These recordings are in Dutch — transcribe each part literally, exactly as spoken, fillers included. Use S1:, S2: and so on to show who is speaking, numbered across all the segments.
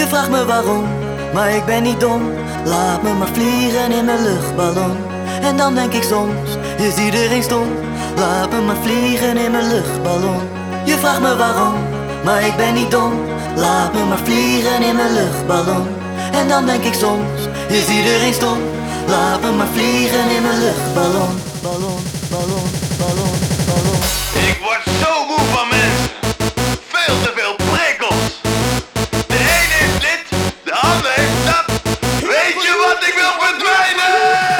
S1: vraagt me waarom, maar ik ben niet dom. Laat me maar vliegen in mijn luchtballon. En dan denk ik soms, is iedereen stom? Laat me maar vliegen in mijn luchtballon. Je vraagt me waarom, maar ik ben niet dom. Laat me maar vliegen in mijn luchtballon. En dan denk ik soms, is iedereen stom? Laat me maar vliegen in mijn luchtballon. Ballon, ballon, ballon, ballon.
S2: Ik word zo moe van mensen. Veel te veel prikkels. De een heeft dit, de ander heeft dat. Weet je wat, ik wil verdwijnen!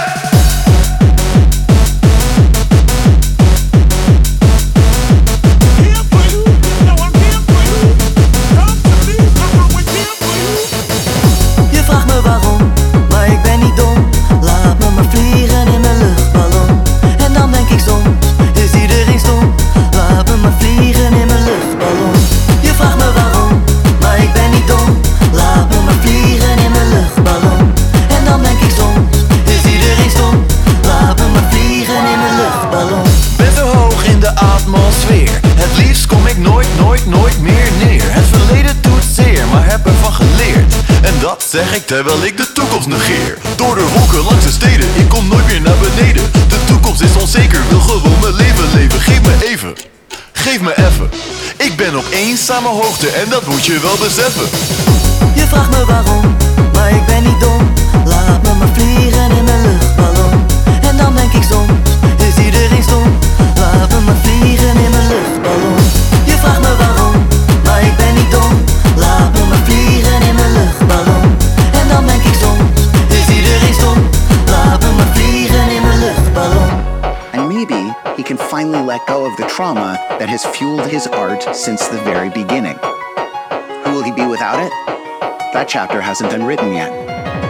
S1: Je vraagt me waarom, maar ik ben niet dom. Laat me maar vliegen in mijn luchtballon. En dan denk ik soms, is iedereen stom? Laat me maar vliegen in mijn luchtballon. Je vraagt me waarom, maar ik ben niet dom. Laat me maar vliegen in mijn luchtballon. En dan denk ik soms, is iedereen stom? Laat me maar vliegen in mijn luchtballon.
S2: Ben zo hoog in de atmosfeer. Het liefst kom ik nooit, nooit, nooit meer neer. Het verleden doet zeer, maar heb ervan geleerd. En dat zeg ik terwijl ik de toekomst negeer. Door de wolken langs de steden, ik kom nooit meer naar beneden. De toekomst is onzeker, wil gewoon mijn leven leven. Geef me even, geef me even. Ik ben op eenzame hoogte en dat moet je wel beseffen.
S1: Je vraagt me waarom, maar ik ben niet dom. Laat me maar vliegen in mijn luchtballon. En dan denk ik soms, is iedereen stom? Laat me maar vliegen in mijn luchtballon. Je vraagt me waarom, maar ik ben niet dom. Laat me maar vliegen in mijn luchtballon. En dan denk ik soms, is iedereen stom? Laat me maar vliegen in mijn luchtballon.
S3: And maybe he can finally let go of the trauma that has fueled his art since the very beginning. Who will he be without it? That chapter hasn't been written yet.